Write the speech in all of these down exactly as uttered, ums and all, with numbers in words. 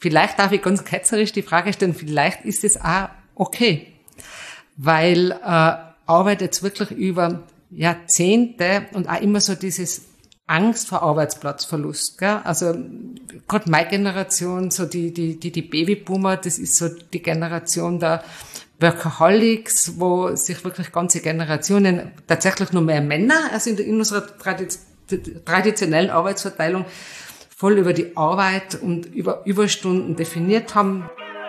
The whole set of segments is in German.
vielleicht darf ich ganz ketzerisch die Frage stellen, vielleicht ist es auch okay, weil äh, Arbeit jetzt wirklich über Jahrzehnte und auch immer so dieses Angst vor Arbeitsplatzverlust, gell? Also gerade meine Generation, so die die die die Babyboomer, das ist so die Generation der Workaholics, wo sich wirklich ganze Generationen, tatsächlich nur mehr Männer, also in, der, in unserer Tradiz- traditionellen Arbeitsverteilung, voll über die Arbeit und über Überstunden definiert haben.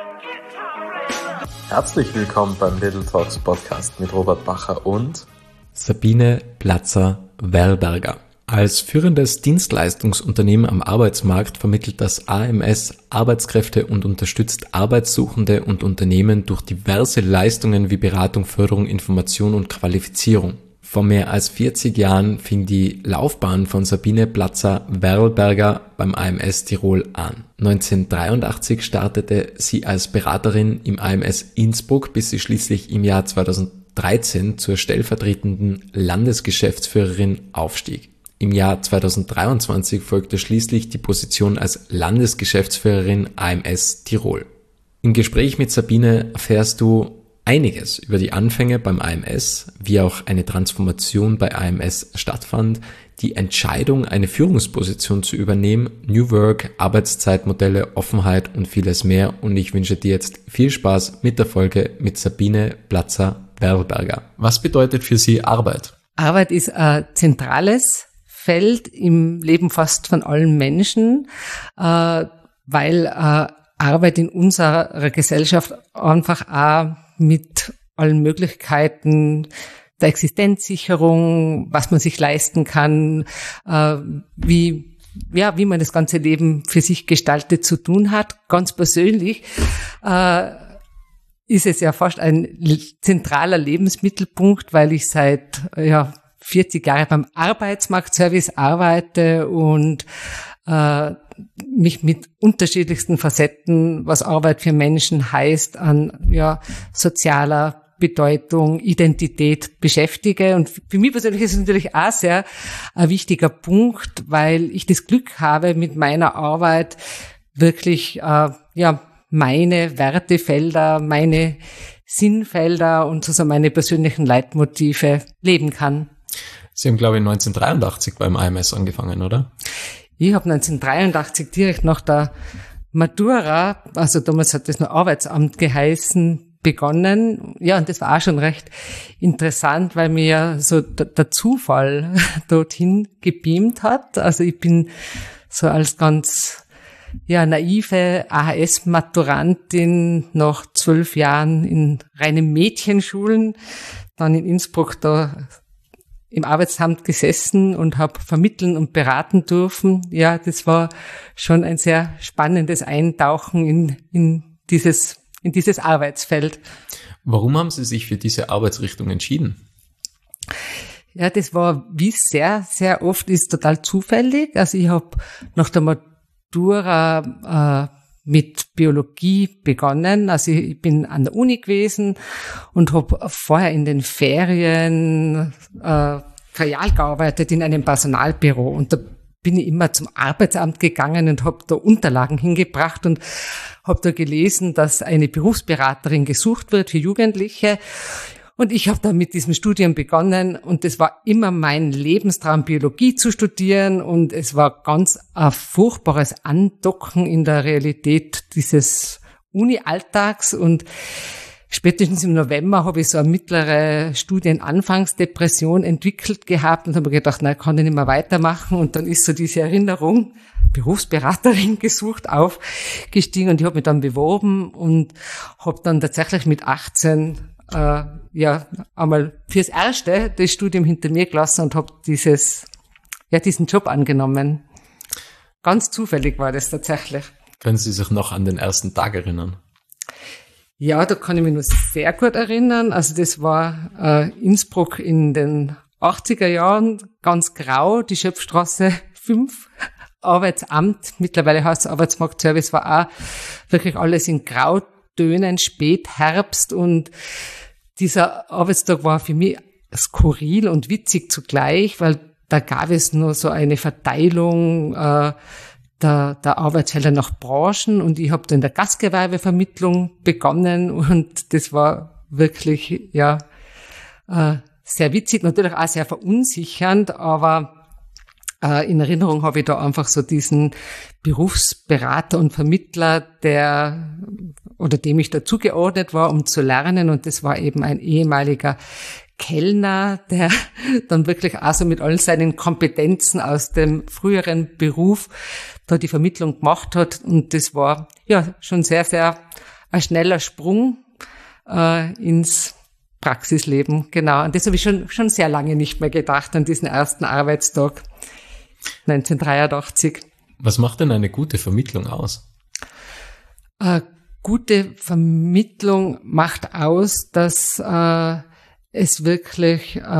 Herzlich willkommen beim Little Talks Podcast mit Robert Bacher und Sabine Platzer-Werlberger. Als führendes Dienstleistungsunternehmen am Arbeitsmarkt vermittelt das A M S Arbeitskräfte und unterstützt Arbeitssuchende und Unternehmen durch diverse Leistungen wie Beratung, Förderung, Information und Qualifizierung. Vor mehr als vierzig Jahren fing die Laufbahn von Sabine Platzer-Werlberger beim A M S Tirol an. neunzehnhundertdreiundachtzig startete sie als Beraterin im A M S Innsbruck, bis sie schließlich im Jahr zweitausenddreizehn zur stellvertretenden Landesgeschäftsführerin aufstieg. Im Jahr zweitausenddreiundzwanzig folgte schließlich die Position als Landesgeschäftsführerin A M S Tirol. Im Gespräch mit Sabine erfährst du einiges über die Anfänge beim A M S, wie auch eine Transformation bei A M S stattfand, die Entscheidung, eine Führungsposition zu übernehmen, New Work, Arbeitszeitmodelle, Offenheit und vieles mehr. Und ich wünsche dir jetzt viel Spaß mit der Folge mit Sabine Platzer-Werlberger. Was bedeutet für sie Arbeit? Arbeit ist ein zentrales Feld im Leben fast von allen Menschen, äh, weil äh, Arbeit in unserer Gesellschaft einfach auch mit allen Möglichkeiten der Existenzsicherung, was man sich leisten kann, äh, wie ja, wie man das ganze Leben für sich gestaltet zu tun hat. Ganz persönlich äh, ist es ja fast ein zentraler Lebensmittelpunkt, weil ich seit ja vierzig Jahre beim Arbeitsmarktservice arbeite und äh, mich mit unterschiedlichsten Facetten, was Arbeit für Menschen heißt, an ja sozialer Bedeutung, Identität beschäftige. Und für mich persönlich ist es natürlich auch sehr ein wichtiger Punkt, weil ich das Glück habe, mit meiner Arbeit wirklich äh, ja meine Wertefelder, meine Sinnfelder und sozusagen meine persönlichen Leitmotive leben kann. Sie haben, glaube ich, neunzehnhundertdreiundachtzig beim A M S angefangen, oder? Ich habe neunzehnhundertdreiundachtzig direkt nach der Matura, also damals hat das noch Arbeitsamt geheißen, begonnen. Ja, und das war auch schon recht interessant, weil mir ja so der, der Zufall dorthin gebeamt hat. Also ich bin so als ganz ja naive A H S-Maturantin nach zwölf Jahren in reinen Mädchenschulen, dann in Innsbruck da im Arbeitsamt gesessen und habe vermitteln und beraten dürfen. Ja, das war schon ein sehr spannendes Eintauchen in, in dieses, in dieses Arbeitsfeld. Warum haben Sie sich für diese Arbeitsrichtung entschieden? Ja, das war, wie es sehr, sehr oft ist, total zufällig. Also ich habe nach der Matura äh, mit Biologie begonnen. Also ich bin an der Uni gewesen und habe vorher in den Ferien äh, ferial gearbeitet in einem Personalbüro. Und da bin ich immer zum Arbeitsamt gegangen und habe da Unterlagen hingebracht und habe da gelesen, dass eine Berufsberaterin gesucht wird für Jugendliche. Und ich habe dann mit diesem Studium begonnen und es war immer mein Lebenstraum, Biologie zu studieren, und es war ganz ein furchtbares Andocken in der Realität dieses Uni-Alltags, und spätestens im November habe ich so eine mittlere Studienanfangsdepression entwickelt gehabt und habe mir gedacht, na, kann ich nicht mehr weitermachen, und dann ist so diese Erinnerung, Berufsberaterin gesucht, aufgestiegen, und ich habe mich dann beworben und habe dann tatsächlich mit achtzehn äh, ja einmal fürs Erste das Studium hinter mir gelassen und habe dieses ja diesen Job angenommen. Ganz zufällig war das tatsächlich. Können Sie sich noch an den ersten Tag erinnern? Ja, da kann ich mich nur sehr gut erinnern. Also das war äh, Innsbruck in den achtziger Jahren, ganz grau, die Schöpfstraße fünf, Arbeitsamt, mittlerweile heißt es Arbeitsmarktservice, war auch wirklich alles in Grautönen, Spätherbst, und dieser Arbeitstag war für mich skurril und witzig zugleich, weil da gab es nur so eine Verteilung äh, der, der Arbeitsfelder nach Branchen und ich habe dann in der Gastgewerbevermittlung begonnen und das war wirklich, ja, äh, sehr witzig, natürlich auch sehr verunsichernd, aber äh, in Erinnerung habe ich da einfach so diesen Berufsberater und Vermittler, der oder dem ich dazugeordnet war, um zu lernen, und das war eben ein ehemaliger Kellner, der dann wirklich auch so mit all seinen Kompetenzen aus dem früheren Beruf da die Vermittlung gemacht hat, und das war ja schon sehr, sehr ein schneller Sprung äh, ins Praxisleben, genau. An das habe ich schon schon sehr lange nicht mehr gedacht, an diesen ersten Arbeitstag neunzehnhundertdreiundachtzig. Was macht denn eine gute Vermittlung aus? Äh, gute Vermittlung macht aus, dass äh, es wirklich äh,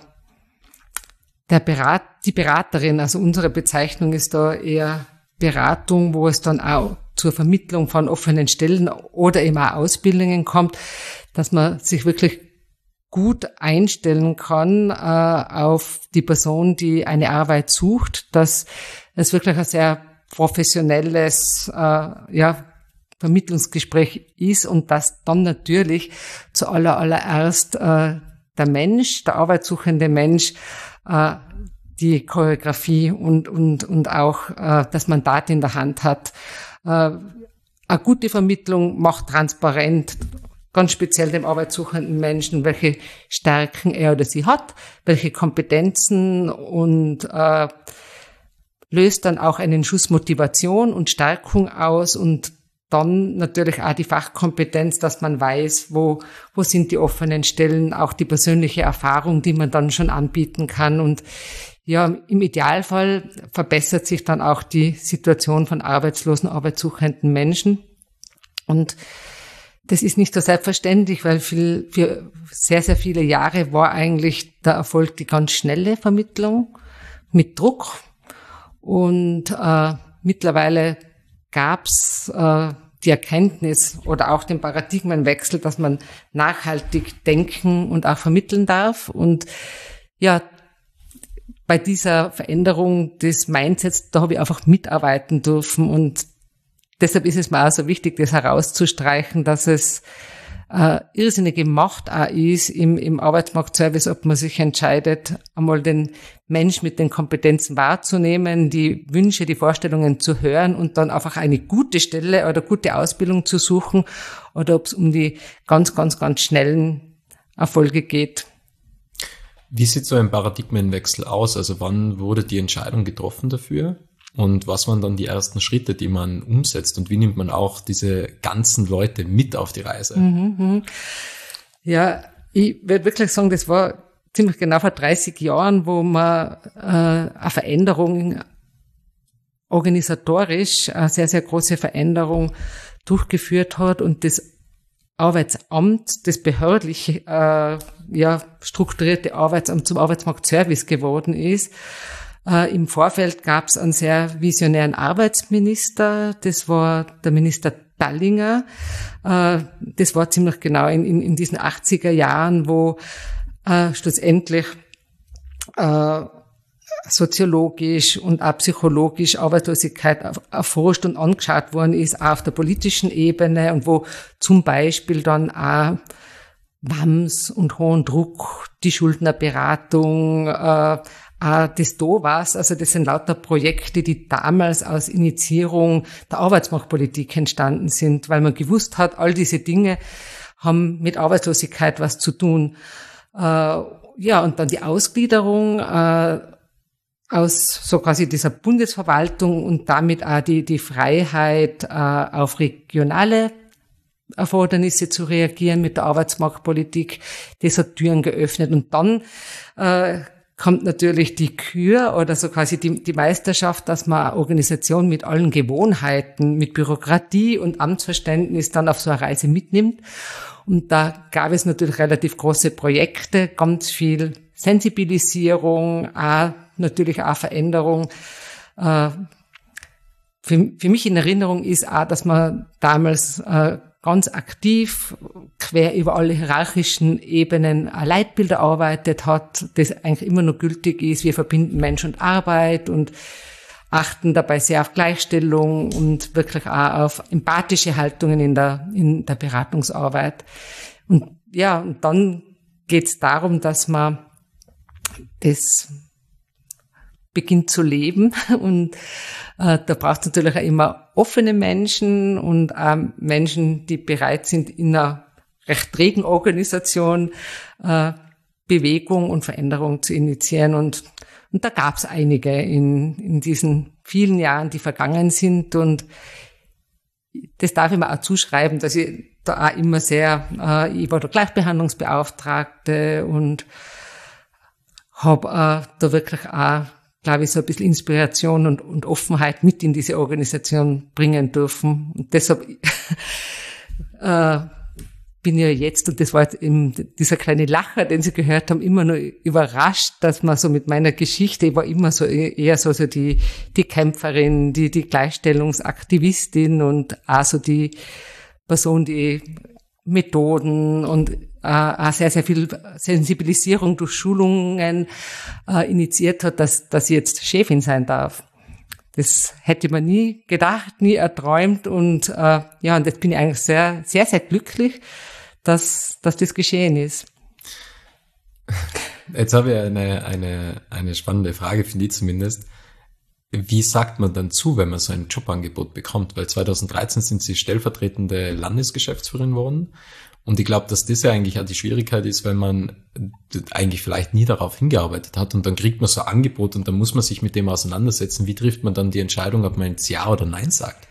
der Berat, die Beraterin, also unsere Bezeichnung ist da eher Beratung, wo es dann auch zur Vermittlung von offenen Stellen oder eben auch Ausbildungen kommt, dass man sich wirklich gut einstellen kann äh, auf die Person, die eine Arbeit sucht, dass es wirklich ein sehr professionelles äh, ja, Vermittlungsgespräch ist und dass dann natürlich zu aller, allererst äh, der Mensch, der arbeitssuchende Mensch, äh, die Choreografie und und und auch äh, das Mandat in der Hand hat. Äh, eine gute Vermittlung macht transparent, ganz speziell dem arbeitssuchenden Menschen, welche Stärken er oder sie hat, welche Kompetenzen, und äh, löst dann auch einen Schuss Motivation und Stärkung aus, und dann natürlich auch die Fachkompetenz, dass man weiß, wo wo sind die offenen Stellen, auch die persönliche Erfahrung, die man dann schon anbieten kann. Und ja, im Idealfall verbessert sich dann auch die Situation von arbeitslosen, arbeitssuchenden Menschen. Und das ist nicht so selbstverständlich, weil viel, für sehr, sehr viele Jahre war eigentlich der Erfolg die ganz schnelle Vermittlung mit Druck. Und äh, mittlerweile gab's äh, die Erkenntnis oder auch den Paradigmenwechsel, dass man nachhaltig denken und auch vermitteln darf. Und ja, bei dieser Veränderung des Mindsets, da habe ich einfach mitarbeiten dürfen, und deshalb ist es mir auch so wichtig, das herauszustreichen, dass es äh, irrsinnig gemacht auch ist im, im Arbeitsmarktservice, ob man sich entscheidet, einmal den Mensch mit den Kompetenzen wahrzunehmen, die Wünsche, die Vorstellungen zu hören und dann einfach eine gute Stelle oder gute Ausbildung zu suchen, oder ob es um die ganz, ganz, ganz schnellen Erfolge geht. Wie sieht so ein Paradigmenwechsel aus? Also wann wurde die Entscheidung getroffen dafür? Und was waren dann die ersten Schritte, die man umsetzt? Und wie nimmt man auch diese ganzen Leute mit auf die Reise? Mhm. Ja, ich würde wirklich sagen, das war ziemlich genau vor dreißig Jahren, wo man äh, eine Veränderung, organisatorisch eine sehr, sehr große Veränderung durchgeführt hat und das Arbeitsamt, das behördliche, äh, ja, strukturierte Arbeitsamt zum Arbeitsmarktservice geworden ist. Äh, Im Vorfeld gab es einen sehr visionären Arbeitsminister, das war der Minister Dallinger. Äh, das war ziemlich genau in, in, in diesen achtziger Jahren, wo äh, schlussendlich äh, soziologisch und auch psychologisch Arbeitslosigkeit erforscht und angeschaut worden ist, auch auf der politischen Ebene, und wo zum Beispiel dann auch W A M S und hohen Druck, die Schuldnerberatung, äh, auch das D O W A S, also das sind lauter Projekte, die damals aus Initiierung der Arbeitsmarktpolitik entstanden sind, weil man gewusst hat, all diese Dinge haben mit Arbeitslosigkeit was zu tun. Äh, ja, und dann die Ausgliederung äh, aus so quasi dieser Bundesverwaltung und damit auch die, die Freiheit, äh, auf regionale Erfordernisse zu reagieren mit der Arbeitsmarktpolitik. Das hat Türen geöffnet. Und dann äh, kommt natürlich die Kür oder so quasi die, die Meisterschaft, dass man eine Organisation mit allen Gewohnheiten, mit Bürokratie und Amtsverständnis dann auf so eine Reise mitnimmt. Und da gab es natürlich relativ große Projekte, ganz viel Sensibilisierung, auch natürlich auch Veränderung. Äh, für, für mich in Erinnerung ist auch, dass man damals äh, ganz aktiv quer über alle hierarchischen Ebenen ein Leitbild erarbeitet hat, das eigentlich immer noch gültig ist. Wir verbinden Mensch und Arbeit und achten dabei sehr auf Gleichstellung und wirklich auch auf empathische Haltungen in der, in der Beratungsarbeit. Und ja, und dann geht es darum, dass man das beginnt zu leben und äh, da braucht es natürlich auch immer offene Menschen und auch Menschen, die bereit sind, in einer recht trägen Organisation äh, Bewegung und Veränderung zu initiieren und und da gab es einige in in diesen vielen Jahren, die vergangen sind und das darf ich mir auch zuschreiben, dass ich da auch immer sehr, äh, ich war da Gleichbehandlungsbeauftragte und habe äh, da wirklich auch, glaube ich, so ein bisschen Inspiration und, und Offenheit mit in diese Organisation bringen dürfen. Und deshalb äh, bin ich ja jetzt, und das war jetzt eben dieser kleine Lacher, den Sie gehört haben, immer nur überrascht, dass man so mit meiner Geschichte, ich war immer so eher so, so die, die Kämpferin, die, die Gleichstellungsaktivistin und auch so die Person, die Methoden und äh, auch sehr, sehr viel Sensibilisierung durch Schulungen äh, initiiert hat, dass, dass ich jetzt Chefin sein darf. Das hätte man nie gedacht, nie erträumt und äh, ja, und jetzt bin ich eigentlich sehr, sehr, sehr glücklich, dass, dass das geschehen ist. Jetzt habe ich eine, eine, eine spannende Frage, finde ich zumindest. Wie sagt man dann zu, wenn man so ein Jobangebot bekommt? Weil zwanzig dreizehn sind Sie stellvertretende Landesgeschäftsführerin geworden. Und ich glaube, dass das ja eigentlich auch die Schwierigkeit ist, wenn man eigentlich vielleicht nie darauf hingearbeitet hat und dann kriegt man so ein Angebot und dann muss man sich mit dem auseinandersetzen. Wie trifft man dann die Entscheidung, ob man jetzt Ja oder Nein sagt?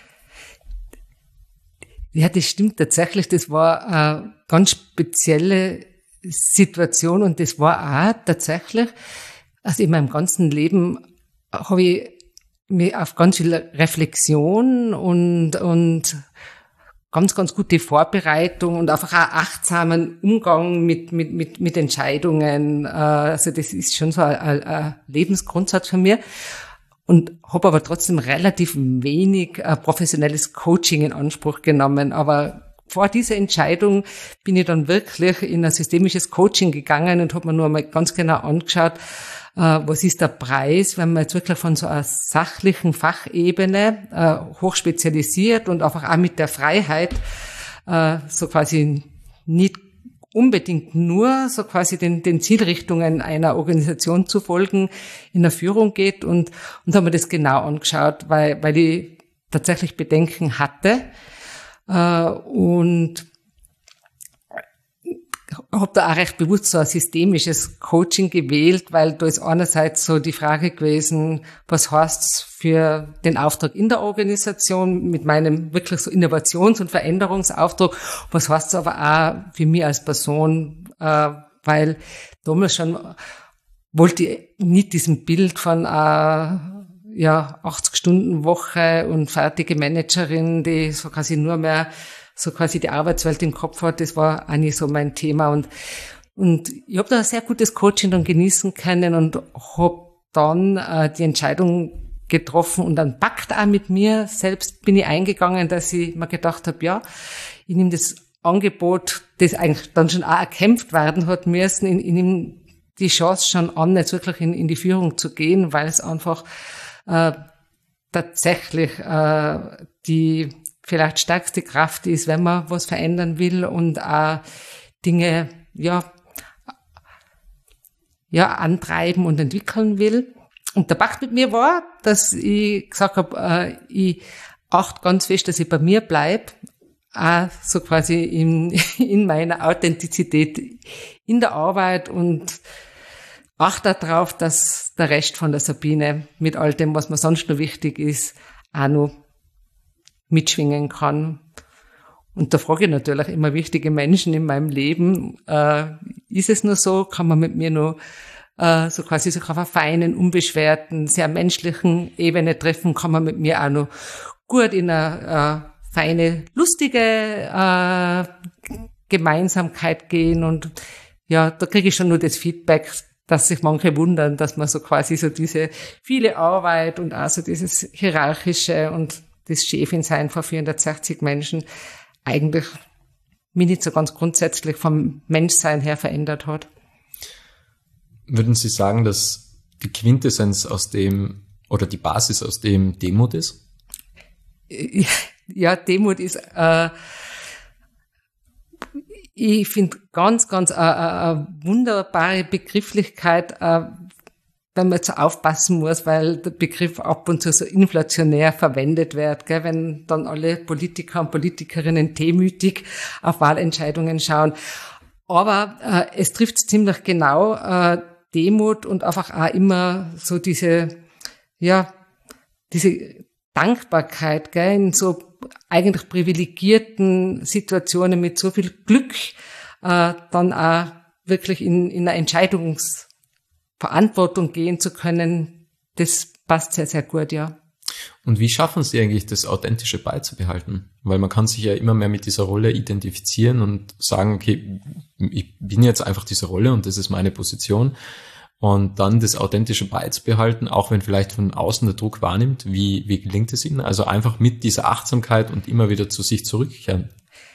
Ja, das stimmt tatsächlich. Das war eine ganz spezielle Situation und das war auch tatsächlich, also in meinem ganzen Leben habe ich mich auf ganz viel Reflexion und, und ganz, ganz gute Vorbereitung und einfach auch achtsamen Umgang mit, mit, mit, mit Entscheidungen. Also das ist schon so ein, ein Lebensgrundsatz von mir. Und habe aber trotzdem relativ wenig äh, professionelles Coaching in Anspruch genommen. Aber vor dieser Entscheidung bin ich dann wirklich in ein systemisches Coaching gegangen und habe mir nur einmal ganz genau angeschaut, äh, was ist der Preis, wenn man jetzt wirklich von so einer sachlichen Fachebene äh, hochspezialisiert und einfach auch mit der Freiheit äh, so quasi nicht unbedingt nur so quasi den, den Zielrichtungen einer Organisation zu folgen, in der Führung geht und, und haben wir das genau angeschaut, weil, weil ich tatsächlich Bedenken hatte, äh, und habe da auch recht bewusst so ein systemisches Coaching gewählt, weil da ist einerseits so die Frage gewesen, was heißt's für den Auftrag in der Organisation mit meinem wirklich so Innovations- und Veränderungsauftrag, was heißt's aber auch für mich als Person, äh, weil damals schon wollte ich nicht diesem Bild von äh, ja achtzig-Stunden-Woche und fertige Managerin, die so quasi nur mehr so quasi die Arbeitswelt im Kopf hat, das war auch nicht so mein Thema. Und, und ich habe da ein sehr gutes Coaching dann genießen können und habe dann äh, die Entscheidung getroffen und dann Pakt auch mit mir selbst bin ich eingegangen, dass ich mir gedacht habe, ja, ich nehme das Angebot, das eigentlich dann schon auch erkämpft werden hat müssen, ich, ich nehme die Chance schon an, jetzt wirklich in, in die Führung zu gehen, weil es einfach äh, tatsächlich äh, die vielleicht stärkste Kraft ist, wenn man was verändern will und auch Dinge, ja, ja, antreiben und entwickeln will. Und der Pakt mit mir war, dass ich gesagt habe, äh, ich achte ganz fest, dass ich bei mir bleibe, auch so quasi in, in meiner Authentizität in der Arbeit und achte darauf, dass der Rest von der Sabine mit all dem, was mir sonst noch wichtig ist, auch noch mitschwingen kann. Und da frage ich natürlich immer wichtige Menschen in meinem Leben, äh, ist es nur so, kann man mit mir nur äh, so quasi so auf einer feinen, unbeschwerten, sehr menschlichen Ebene treffen, kann man mit mir auch noch gut in eine äh, feine, lustige äh, Gemeinsamkeit gehen und ja, da kriege ich schon nur das Feedback, dass sich manche wundern, dass man so quasi so diese viele Arbeit und auch so dieses Hierarchische und das Chefinsein vor vierhundertsechzig Menschen eigentlich mich nicht so ganz grundsätzlich vom Menschsein her verändert hat. Würden Sie sagen, dass die Quintessenz aus dem, oder die Basis, aus dem Demut ist? Ja, Demut ist, äh, ich finde ganz, ganz äh, eine wunderbare Begrifflichkeit, äh, wenn man jetzt so aufpassen muss, weil der Begriff ab und zu so inflationär verwendet wird, gell, wenn dann alle Politiker und Politikerinnen demütig auf Wahlentscheidungen schauen. Aber äh, es trifft ziemlich genau, äh, Demut und einfach auch immer so diese, ja, diese Dankbarkeit, gell, in so eigentlich privilegierten Situationen mit so viel Glück, äh, dann auch wirklich in, in eine Entscheidungsverantwortung gehen zu können, das passt sehr, sehr gut, ja. Und wie schaffen Sie eigentlich, das Authentische beizubehalten? Weil man kann sich ja immer mehr mit dieser Rolle identifizieren und sagen, okay, ich bin jetzt einfach diese Rolle und das ist meine Position. Und dann das Authentische beizubehalten, auch wenn vielleicht von außen der Druck wahrnimmt. Wie, wie gelingt es Ihnen? Also einfach mit dieser Achtsamkeit und immer wieder zu sich zurückkehren.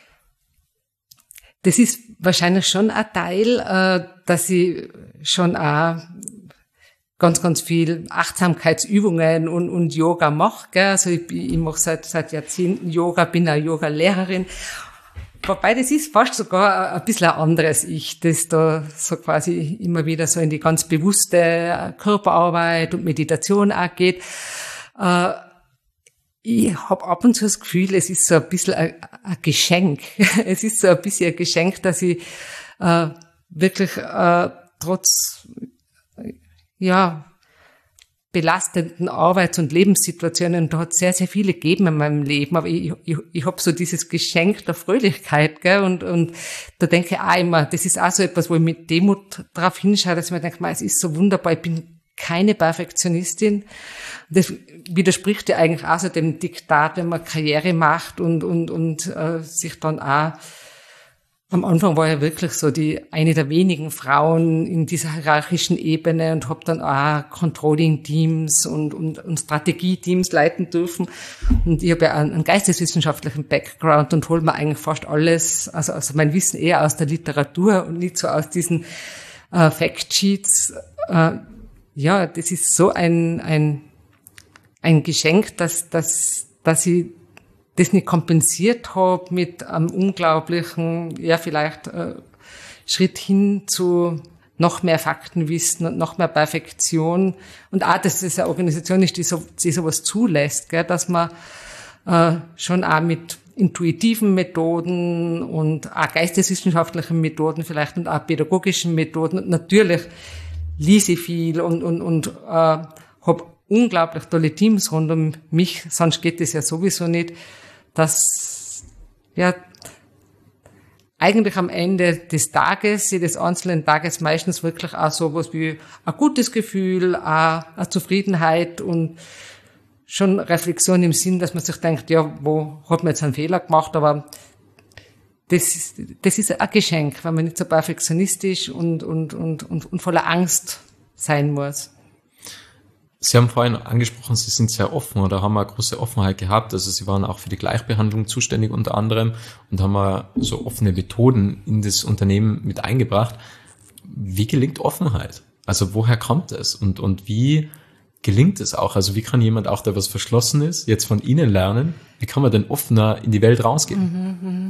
Das ist wahrscheinlich schon ein Teil, äh, dass ich schon auch ganz, ganz viel Achtsamkeitsübungen und, und Yoga mache. Gell? Also ich, ich mache seit, seit Jahrzehnten Yoga, bin eine Yoga-Lehrerin. Wobei das ist fast sogar ein bisschen ein anderes Ich, das da so quasi immer wieder so in die ganz bewusste Körperarbeit und Meditation auch geht. Äh, ich habe ab und zu das Gefühl, es ist so ein bisschen ein, ein Geschenk. Es ist so ein bisschen ein Geschenk, dass ich äh, wirklich äh, trotz ja belastenden Arbeits- und Lebenssituationen, da hat es sehr, sehr viele gegeben in meinem Leben, aber ich, ich, ich habe so dieses Geschenk der Fröhlichkeit, gell, und, und da denke ich auch immer, das ist auch so etwas, wo ich mit Demut drauf hinschaue, dass ich mir denke, es ist so wunderbar, ich bin keine Perfektionistin. Das widerspricht ja eigentlich auch so dem Diktat, wenn man Karriere macht und, und, und äh, sich dann auch am Anfang war ich wirklich so die eine der wenigen Frauen in dieser hierarchischen Ebene und habe dann auch Controlling-Teams und, und, und Strategie-Teams leiten dürfen. Und ich habe ja einen, einen geisteswissenschaftlichen Background und hole mir eigentlich fast alles, also, also mein Wissen eher aus der Literatur und nicht so aus diesen äh, Factsheets. Äh, ja, das ist so ein ein ein Geschenk, dass dass dass ich das nicht kompensiert habe mit einem unglaublichen, ja vielleicht äh, Schritt hin zu noch mehr Faktenwissen und noch mehr Perfektion. Und auch, dass es eine Organisation ist, die, so, die sowas zulässt, gell, dass man äh, schon auch mit intuitiven Methoden und auch geisteswissenschaftlichen Methoden vielleicht und auch pädagogischen Methoden. Und natürlich lese ich viel und, und, und äh, habe unglaublich tolle Teams rund um mich, sonst geht es ja sowieso nicht, dass ja eigentlich am Ende des Tages, jedes einzelnen Tages meistens wirklich auch sowas wie ein gutes Gefühl, auch eine Zufriedenheit und schon Reflexion im Sinn, dass man sich denkt, ja, wo hat man jetzt einen Fehler gemacht, aber das ist, das ist ein Geschenk, weil man nicht so perfektionistisch und, und, und, und, und voller Angst sein muss. Sie haben vorhin angesprochen, Sie sind sehr offen oder haben eine große Offenheit gehabt. Also Sie waren auch für die Gleichbehandlung zuständig unter anderem und haben so offene Methoden in das Unternehmen mit eingebracht. Wie gelingt Offenheit? Also woher kommt es? Und, und wie gelingt es auch? Also wie kann jemand auch, der was verschlossen ist, jetzt von Ihnen lernen? Wie kann man denn offener in die Welt rausgehen? Mhm.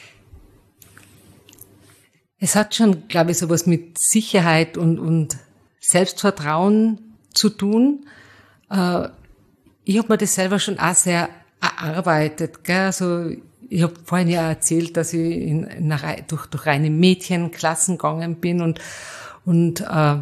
Es hat schon, glaube ich, sowas mit Sicherheit und, und Selbstvertrauen zu tun. Äh, ich habe mir das selber schon auch sehr erarbeitet. Gell? Also ich habe vorhin ja erzählt, dass ich in, in eine, durch, durch reine Mädchenklassen gegangen bin und, und äh,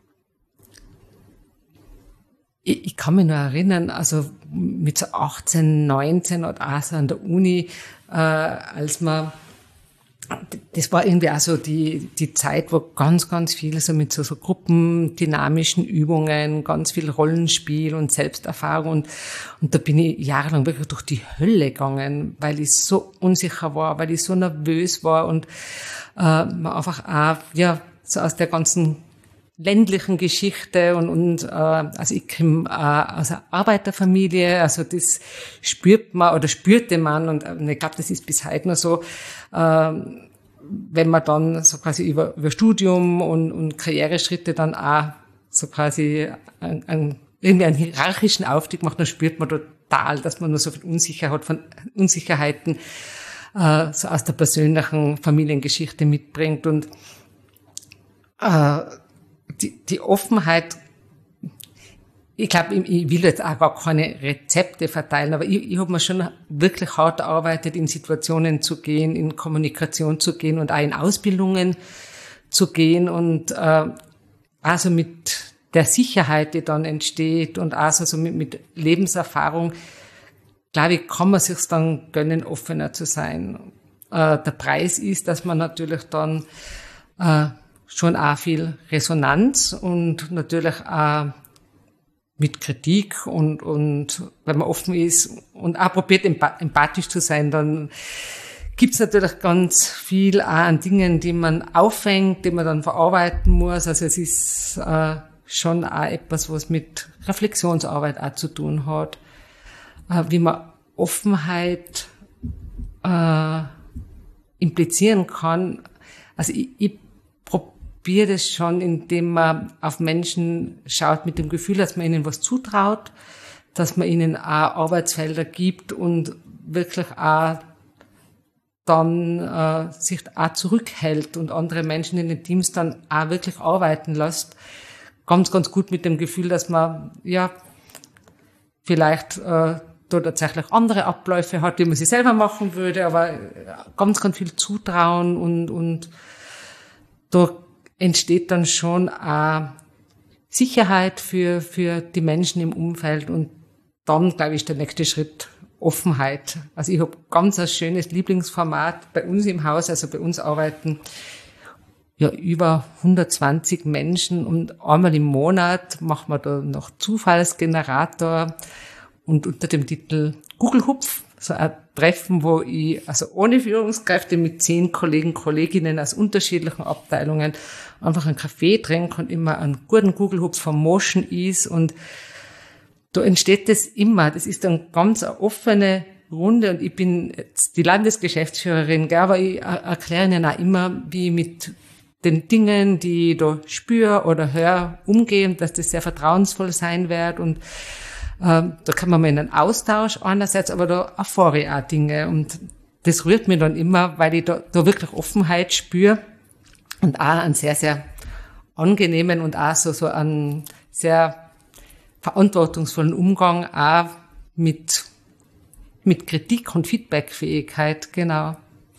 ich, ich kann mich nur erinnern, also mit so achtzehn, neunzehn oder auch so an der Uni, äh, als man das war irgendwie auch so die, die Zeit, wo ganz, ganz viel so mit so, so gruppendynamischen Übungen, ganz viel Rollenspiel und Selbsterfahrung und, und da bin ich jahrelang wirklich durch die Hölle gegangen, weil ich so unsicher war, weil ich so nervös war und äh, man einfach auch, ja, so aus der ganzen ländlichen Geschichte und, und äh, also ich komme äh, aus einer Arbeiterfamilie, also das spürt man oder spürte man und äh, ich glaube, das ist bis heute noch so, äh, wenn man dann so quasi über, über Studium und, und Karriereschritte dann auch so quasi einen, einen irgendwie einen hierarchischen Aufstieg macht, dann spürt man total, dass man nur so viel Unsicherheit von Unsicherheiten äh, so aus der persönlichen Familiengeschichte mitbringt. Und äh, die, die Offenheit, ich glaube, ich, ich will jetzt auch gar keine Rezepte verteilen, aber ich, ich habe mir schon wirklich hart erarbeitet, in Situationen zu gehen, in Kommunikation zu gehen und auch in Ausbildungen zu gehen und äh, also mit der Sicherheit, die dann entsteht und also so mit, mit Lebenserfahrung, glaube ich, kann man sich dann gönnen, offener zu sein. Äh, der Preis ist, dass man natürlich dann äh, schon auch viel Resonanz und natürlich auch mit Kritik und, und wenn man offen ist und auch probiert, empathisch zu sein, dann gibt's natürlich ganz viel auch an Dingen, die man auffängt, die man dann verarbeiten muss. Also es ist äh, schon auch etwas, was mit Reflexionsarbeit auch zu tun hat. Äh, wie man Offenheit äh, implizieren kann. Also ich, ich probiere das schon, indem man auf Menschen schaut mit dem Gefühl, dass man ihnen was zutraut, dass man ihnen auch Arbeitsfelder gibt und wirklich auch dann äh, sich auch zurückhält und andere Menschen in den Teams dann auch wirklich arbeiten lässt. Ganz, ganz gut mit dem Gefühl, dass man ja vielleicht äh, da tatsächlich andere Abläufe hat, die man sich selber machen würde, aber ganz, ganz viel Zutrauen und, und da entsteht dann schon auch Sicherheit für, für die Menschen im Umfeld und dann, glaube ich, der nächste Schritt Offenheit. Also ich habe ganz ein schönes Lieblingsformat bei uns im Haus, also bei uns arbeiten ja über hundertzwanzig Menschen und einmal im Monat machen wir da noch Zufallsgenerator und unter dem Titel Google Hupf, so ein Treffen, wo ich also ohne Führungskräfte mit zehn Kollegen, Kolleginnen aus unterschiedlichen Abteilungen einfach einen Kaffee trinke und immer einen guten Google Hupf vom Motion ist und da entsteht das immer. Das ist dann ganz eine offene Runde und ich bin jetzt die Landesgeschäftsführerin, gell, aber ich erkläre Ihnen auch immer, wie ich mit den Dingen, die ich da spüre oder höre, umgehe, dass das sehr vertrauensvoll sein wird und ähm, da kann man mal in einen Austausch einerseits, aber da erfahre ich auch Dinge und das rührt mich dann immer, weil ich da, da wirklich Offenheit spüre und auch einen sehr, sehr angenehmen und auch so, so einen sehr verantwortungsvollen Umgang auch mit, mit Kritik und Feedbackfähigkeit, genau.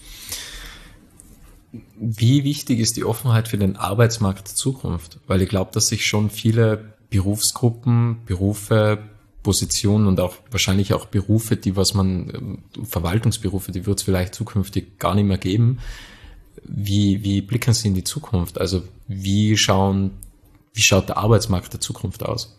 Wie wichtig ist die Offenheit für den Arbeitsmarkt der Zukunft? Weil ich glaube, dass sich schon viele Berufsgruppen, Berufe, Positionen und auch wahrscheinlich auch Berufe, die was man, Verwaltungsberufe, die wird es vielleicht zukünftig gar nicht mehr geben. Wie, wie blicken Sie in die Zukunft? Also wie schauen, wie schaut der Arbeitsmarkt der Zukunft aus?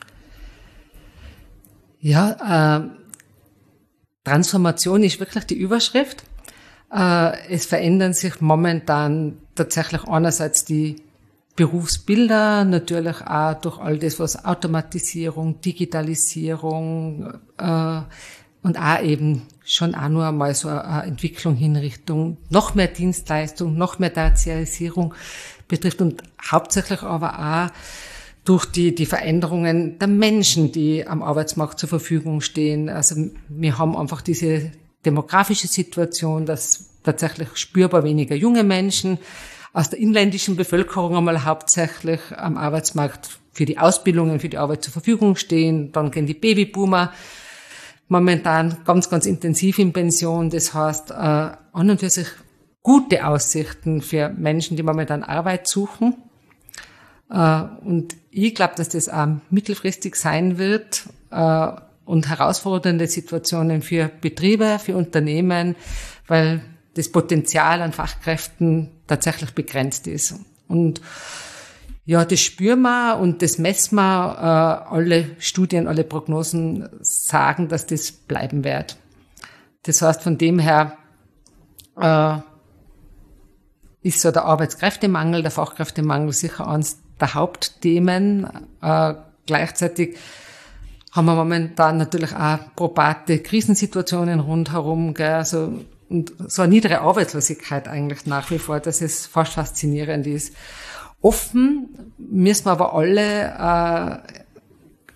Ja, äh, Transformation ist wirklich die Überschrift. Äh, es verändern sich momentan tatsächlich einerseits die Berufsbilder, natürlich auch durch all das, was Automatisierung, Digitalisierung äh, und auch eben schon auch nur einmal so eine Entwicklung hin Richtung noch mehr Dienstleistung, noch mehr Tertiarisierung betrifft und hauptsächlich aber auch durch die, die Veränderungen der Menschen, die am Arbeitsmarkt zur Verfügung stehen. Also wir haben einfach diese demografische Situation, dass tatsächlich spürbar weniger junge Menschen aus der inländischen Bevölkerung einmal hauptsächlich am Arbeitsmarkt für die Ausbildungen, für die Arbeit zur Verfügung stehen. Dann gehen die Babyboomer momentan ganz, ganz intensiv in Pension. Das heißt, äh, an und für sich gute Aussichten für Menschen, die momentan Arbeit suchen. Und ich glaube, dass das auch mittelfristig sein wird äh, und herausfordernde Situationen für Betriebe, für Unternehmen, weil das Potenzial an Fachkräften tatsächlich begrenzt ist. Und ja, das spüren wir und das messen wir. Äh, alle Studien, alle Prognosen sagen, dass das bleiben wird. Das heißt, von dem her äh, ist so der Arbeitskräftemangel, der Fachkräftemangel sicher eines der Hauptthemen. Äh, gleichzeitig haben wir momentan natürlich auch probate Krisensituationen rundherum, gell, also, und so eine niedere Arbeitslosigkeit eigentlich nach wie vor, dass es fast faszinierend ist. Offen müssen wir aber alle äh,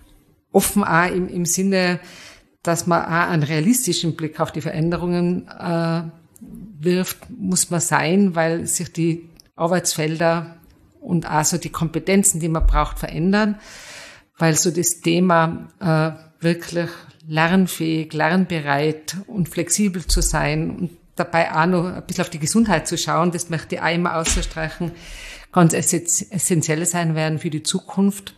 offen auch im, im Sinne, dass man auch einen realistischen Blick auf die Veränderungen äh, wirft, muss man sein, weil sich die Arbeitsfelder und also die Kompetenzen, die man braucht, verändern, weil so das Thema äh, wirklich lernfähig, lernbereit und flexibel zu sein und dabei auch noch ein bisschen auf die Gesundheit zu schauen, das möchte ich auch immer ausstreichen, ganz essentiell sein werden für die Zukunft.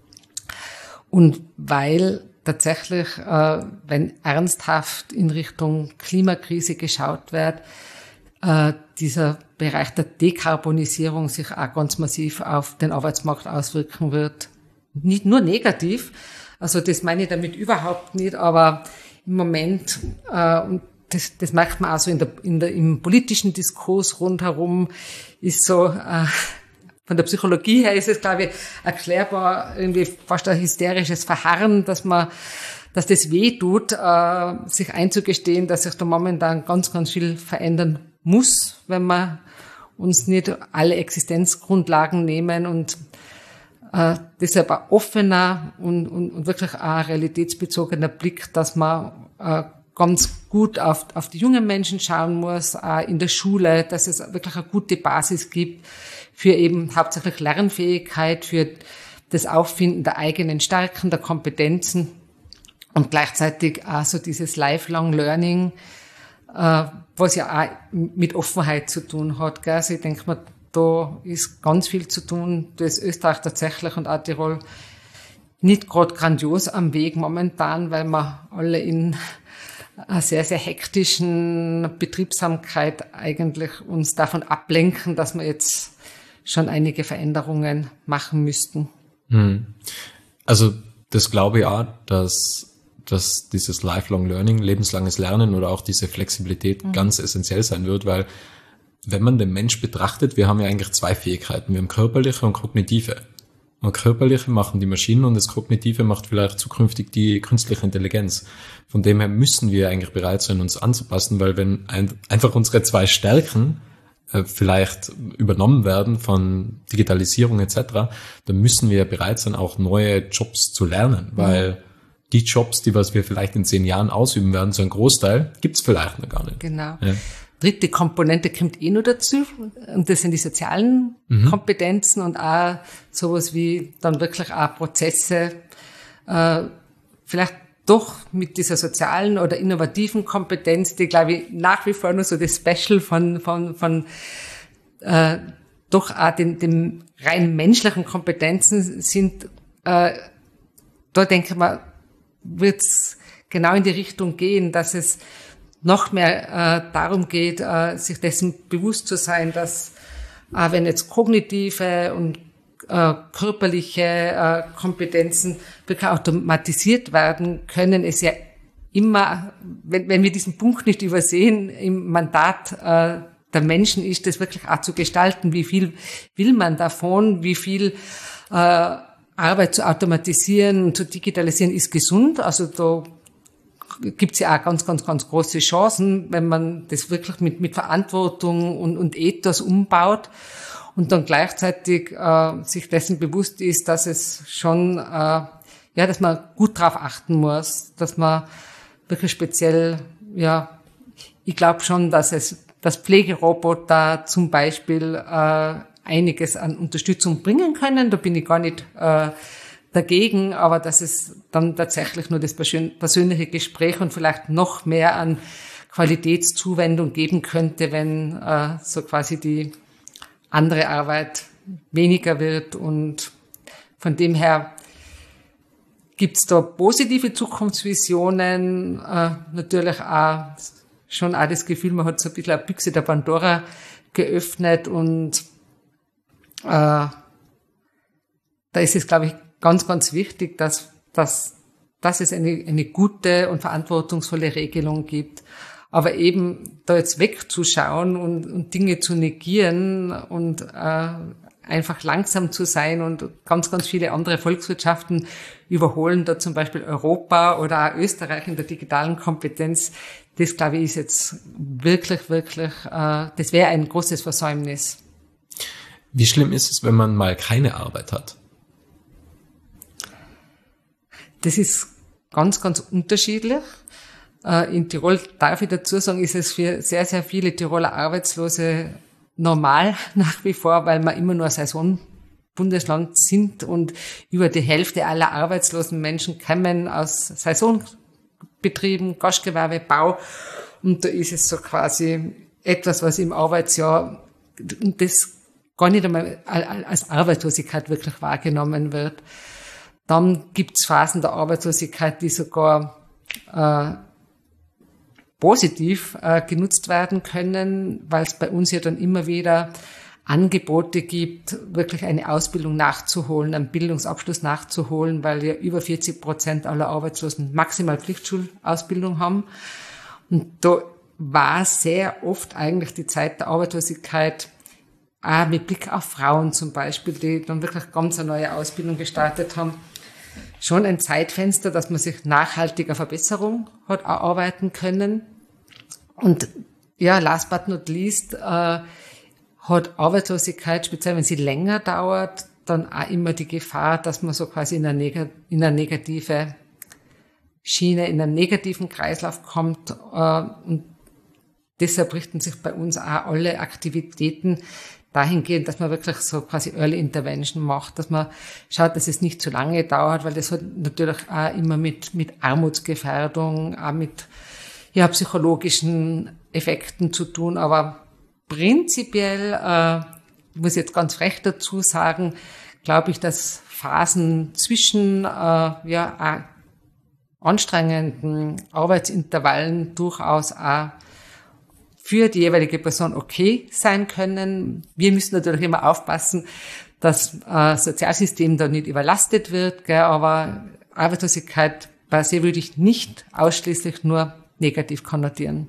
Und weil tatsächlich, äh, wenn ernsthaft in Richtung Klimakrise geschaut wird, äh, dieser Bereich der Dekarbonisierung sich auch ganz massiv auf den Arbeitsmarkt auswirken wird. Nicht nur negativ, also das meine ich damit überhaupt nicht, aber im Moment, äh, und das, das merkt man auch so in der, in der, im politischen Diskurs rundherum, ist so, äh, von der Psychologie her ist es, glaube ich, erklärbar, irgendwie fast ein hysterisches Verharren, dass man, dass das weh tut, äh, sich einzugestehen, dass sich da momentan ganz, ganz viel verändern muss, wenn wir uns nicht alle Existenzgrundlagen nehmen und äh, deshalb ein offener und, und, und wirklich ein realitätsbezogener Blick, dass man äh, ganz gut auf, auf die jungen Menschen schauen muss, auch in der Schule, dass es wirklich eine gute Basis gibt für eben hauptsächlich Lernfähigkeit, für das Auffinden der eigenen Stärken, der Kompetenzen und gleichzeitig auch so dieses Lifelong Learning, äh, was ja auch mit Offenheit zu tun hat. Gell? Also ich denke mir, da ist ganz viel zu tun. Da ist Österreich tatsächlich und auch Tirol nicht gerade grandios am Weg momentan, weil wir alle in einer sehr, sehr hektischen Betriebsamkeit eigentlich uns davon ablenken, dass wir jetzt schon einige Veränderungen machen müssten. Also das glaube ich auch, dass, dass dieses Lifelong Learning, lebenslanges Lernen oder auch diese Flexibilität mhm. ganz essentiell sein wird, weil wenn man den Mensch betrachtet, wir haben ja eigentlich zwei Fähigkeiten. Wir haben körperliche und kognitive. Und körperliche machen die Maschinen und das Kognitive macht vielleicht zukünftig die künstliche Intelligenz. Von dem her müssen wir eigentlich bereit sein, uns anzupassen, weil wenn ein, einfach unsere zwei Stärken äh, vielleicht übernommen werden von Digitalisierung et cetera, dann müssen wir bereit sein, auch neue Jobs zu lernen, weil mhm. die Jobs, die was wir vielleicht in zehn Jahren ausüben werden, so ein Großteil, gibt's vielleicht noch gar nicht. Genau. Ja. Dritte Komponente kommt eh noch dazu, und das sind die sozialen mhm. Kompetenzen und auch sowas wie dann wirklich auch Prozesse, äh, vielleicht doch mit dieser sozialen oder innovativen Kompetenz, die, glaube ich, nach wie vor nur so das Special von von von äh, doch auch den, den rein menschlichen Kompetenzen sind. Äh, da denke ich mal, wird es genau in die Richtung gehen, dass es noch mehr äh, darum geht, äh, sich dessen bewusst zu sein, dass äh, wenn jetzt kognitive und äh, körperliche äh, Kompetenzen wirklich automatisiert werden können, es ja immer, wenn, wenn wir diesen Punkt nicht übersehen, im Mandat äh, der Menschen ist, das wirklich auch zu gestalten. Wie viel will man davon? Wie viel äh, Arbeit zu automatisieren und zu digitalisieren ist gesund? Also da gibt's ja auch ganz, ganz, ganz große Chancen, wenn man das wirklich mit, mit Verantwortung und, und Ethos umbaut und dann gleichzeitig äh, sich dessen bewusst ist, dass es schon, äh, ja, dass man gut drauf achten muss, dass man wirklich speziell, ja, ich glaube schon, dass es, dass Pflegeroboter zum Beispiel äh, einiges an Unterstützung bringen können. Da bin ich gar nicht äh, dagegen, aber dass es dann tatsächlich nur das persönliche Gespräch und vielleicht noch mehr an Qualitätszuwendung geben könnte, wenn äh, so quasi die andere Arbeit weniger wird. Und von dem her gibt's da positive Zukunftsvisionen, äh, natürlich auch schon auch das Gefühl, man hat so ein bisschen eine Büchse der Pandora geöffnet und äh, da ist es, glaube ich, ganz, ganz wichtig, dass, dass, dass es eine, eine gute und verantwortungsvolle Regelung gibt. Aber eben da jetzt wegzuschauen und, und Dinge zu negieren und äh, einfach langsam zu sein und ganz, ganz viele andere Volkswirtschaften überholen da zum Beispiel Europa oder auch Österreich in der digitalen Kompetenz. Das, glaube ich, ist jetzt wirklich, wirklich, äh, das wäre ein großes Versäumnis. Wie schlimm ist es, wenn man mal keine Arbeit hat? das ist ganz, ganz unterschiedlich. In Tirol, darf ich dazu sagen, ist es für sehr, sehr viele Tiroler Arbeitslose normal nach wie vor, weil wir immer nur Saisonbundesland sind und über die Hälfte aller arbeitslosen Menschen kommen aus Saisonbetrieben, Gastgewerbe, Bau. Und da ist es so quasi etwas, was im Arbeitsjahr, und das gar nicht einmal als Arbeitslosigkeit wirklich wahrgenommen wird. Dann gibt's Phasen der Arbeitslosigkeit, die sogar äh, positiv äh, genutzt werden können, weil es bei uns ja dann immer wieder Angebote gibt, wirklich eine Ausbildung nachzuholen, einen Bildungsabschluss nachzuholen, weil ja über vierzig Prozent aller Arbeitslosen maximal Pflichtschulausbildung haben. Und da war sehr oft eigentlich die Zeit der Arbeitslosigkeit, auch mit Blick auf Frauen zum Beispiel, die dann wirklich ganz eine neue Ausbildung gestartet haben, schon ein Zeitfenster, dass man sich nachhaltiger Verbesserung hat erarbeiten können. Und ja, last but not least, äh, hat Arbeitslosigkeit, speziell wenn sie länger dauert, dann auch immer die Gefahr, dass man so quasi in eine, neg- in eine negative Schiene, in einen negativen Kreislauf kommt. Äh, und deshalb richten sich bei uns auch alle Aktivitäten dahingehend, dass man wirklich so quasi Early Intervention macht, dass man schaut, dass es nicht zu lange dauert, weil das hat natürlich auch immer mit, mit Armutsgefährdung, auch mit, ja, psychologischen Effekten zu tun. Aber prinzipiell, äh, muss ich jetzt ganz frech dazu sagen, glaube ich, dass Phasen zwischen, äh, ja, auch anstrengenden Arbeitsintervallen durchaus auch für die jeweilige Person okay sein können. Wir müssen natürlich immer aufpassen, dass das äh, Sozialsystem da nicht überlastet wird, gell? Aber Arbeitslosigkeit per se würde ich nicht ausschließlich nur negativ konnotieren.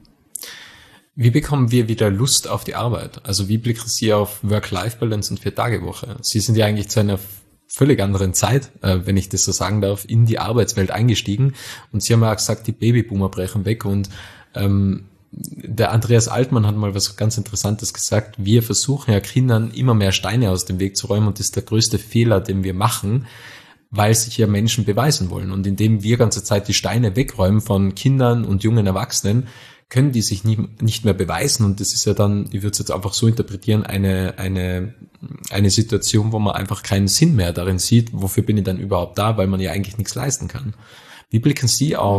Wie bekommen wir wieder Lust auf die Arbeit? Also wie blicken Sie auf Work-Life-Balance und Vier-Tage-Woche? Sie sind ja eigentlich zu einer völlig anderen Zeit, äh, wenn ich das so sagen darf, in die Arbeitswelt eingestiegen. Und Sie haben ja auch gesagt, die Babyboomer brechen weg und ähm, der Andreas Altmann hat mal was ganz Interessantes gesagt. Wir versuchen ja Kindern immer mehr Steine aus dem Weg zu räumen und das ist der größte Fehler, den wir machen, weil sich ja Menschen beweisen wollen. Und indem wir ganze Zeit die Steine wegräumen von Kindern und jungen Erwachsenen, können die sich nie, nicht mehr beweisen. Und das ist ja dann, ich würde es jetzt einfach so interpretieren, eine, eine, eine Situation, wo man einfach keinen Sinn mehr darin sieht, wofür bin ich dann überhaupt da, weil man ja eigentlich nichts leisten kann. Wie blicken Sie auf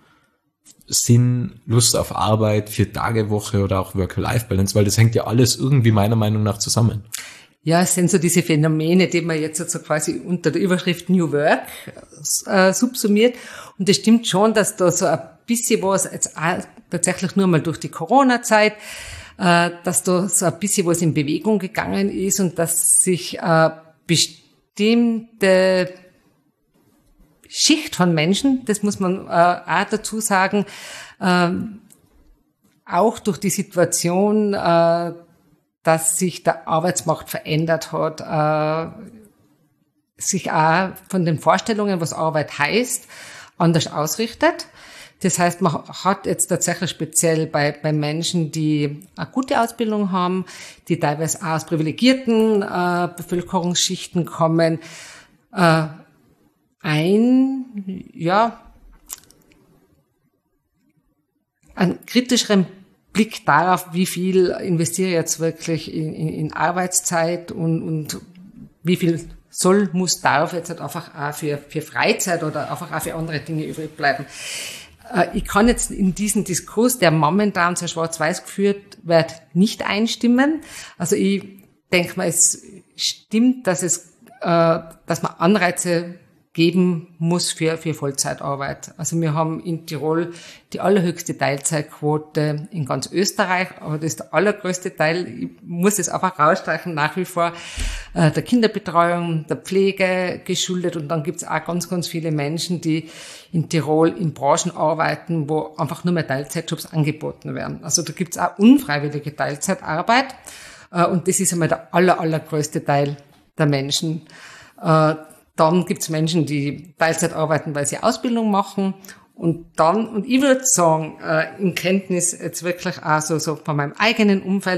Sinn, Lust auf Arbeit, Vier-Tage-Woche oder auch Work-Life-Balance, weil das hängt ja alles irgendwie meiner Meinung nach zusammen. Ja, es sind so diese Phänomene, die man jetzt so quasi unter der Überschrift New Work äh, subsumiert. Und es stimmt schon, dass da so ein bisschen was, jetzt auch tatsächlich nur mal durch die Corona-Zeit, äh, dass da so ein bisschen was in Bewegung gegangen ist und dass sich äh, bestimmte Schicht von Menschen, das muss man äh, auch dazu sagen, äh, auch durch die Situation, äh, dass sich der Arbeitsmarkt verändert hat, äh, sich auch von den Vorstellungen, was Arbeit heißt, anders ausrichtet. Das heißt, man hat jetzt tatsächlich speziell bei, bei Menschen, die eine gute Ausbildung haben, die teilweise auch aus privilegierten äh, Bevölkerungsschichten kommen, äh, ein, ja, einen kritischeren Blick darauf, wie viel investiere ich jetzt wirklich in, in, in Arbeitszeit und, und wie viel soll, muss, darf jetzt halt einfach auch für, für Freizeit oder einfach auch für andere Dinge übrig bleiben. Ich kann jetzt in diesen Diskurs, der momentan sehr schwarz-weiß geführt wird, nicht einstimmen. Also ich denke mal, es stimmt, dass es, dass man Anreize geben muss für, für Vollzeitarbeit. Also wir haben in Tirol die allerhöchste Teilzeitquote in ganz Österreich, aber das ist der allergrößte Teil, ich muss es einfach rausstreichen, nach wie vor äh, der Kinderbetreuung, der Pflege geschuldet. Und dann gibt es auch ganz, ganz viele Menschen, die in Tirol in Branchen arbeiten, wo einfach nur mehr Teilzeitjobs angeboten werden. Also da gibt es auch unfreiwillige Teilzeitarbeit äh, und das ist einmal der aller, allergrößte Teil der Menschen. Äh, Dann gibt's Menschen, die Teilzeit arbeiten, weil sie Ausbildung machen. Und dann, und ich würde sagen, äh, in Kenntnis jetzt wirklich auch so, so von meinem eigenen Umfeld,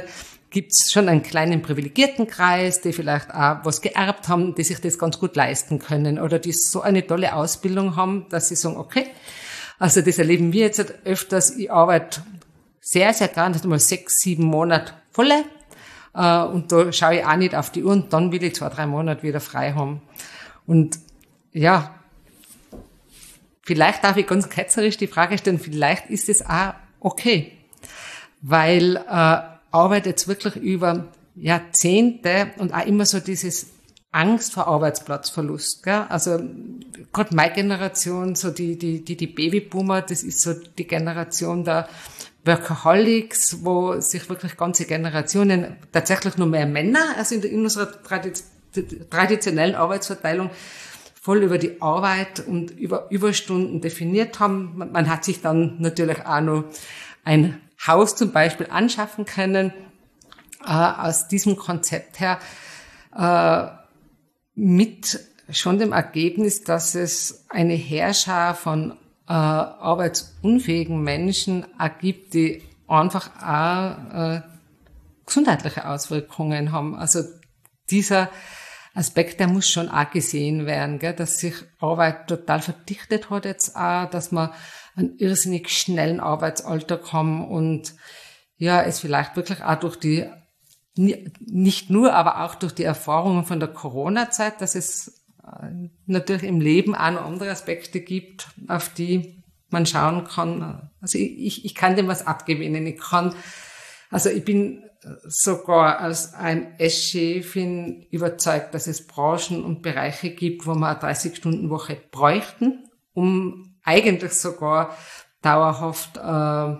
gibt's schon einen kleinen privilegierten Kreis, die vielleicht auch was geerbt haben, die sich das ganz gut leisten können oder die so eine tolle Ausbildung haben, dass sie sagen, okay, also das erleben wir jetzt öfters, ich arbeite sehr, sehr gern, das mal sechs, sieben Monate volle äh, und da schaue ich auch nicht auf die Uhr und dann will ich zwei, drei Monate wieder frei haben. Und ja, vielleicht darf ich ganz ketzerisch die Frage stellen, vielleicht ist es auch okay, weil äh, Arbeit jetzt wirklich über Jahrzehnte und auch immer so dieses Angst vor Arbeitsplatzverlust, gell? Also gerade meine Generation, so die die die die Babyboomer, das ist so die Generation der Workaholics, wo sich wirklich ganze Generationen, tatsächlich nur mehr Männer, also in, der, in unserer Tradiz- traditionellen Arbeitsverteilung, voll über die Arbeit und über Überstunden definiert haben. Man, man hat sich dann natürlich auch noch ein Haus zum Beispiel anschaffen können, äh, aus diesem Konzept her, äh, mit schon dem Ergebnis, dass es eine Heerschar von äh, arbeitsunfähigen Menschen ergibt, die einfach auch äh, gesundheitliche Auswirkungen haben. Also dieser Aspekt, der muss schon auch gesehen werden, gell, dass sich Arbeit total verdichtet hat jetzt auch, dass man einen irrsinnig schnellen Arbeitsalltag haben und ja, es vielleicht wirklich auch durch die, nicht nur, aber auch durch die Erfahrungen von der Corona-Zeit, dass es natürlich im Leben auch noch andere Aspekte gibt, auf die man schauen kann. Also ich, ich kann dem was abgewinnen. Ich kann, also ich bin sogar als A M S-Chefin überzeugt, dass es Branchen und Bereiche gibt, wo wir eine dreißig-Stunden-Woche bräuchten, um eigentlich sogar dauerhaft äh,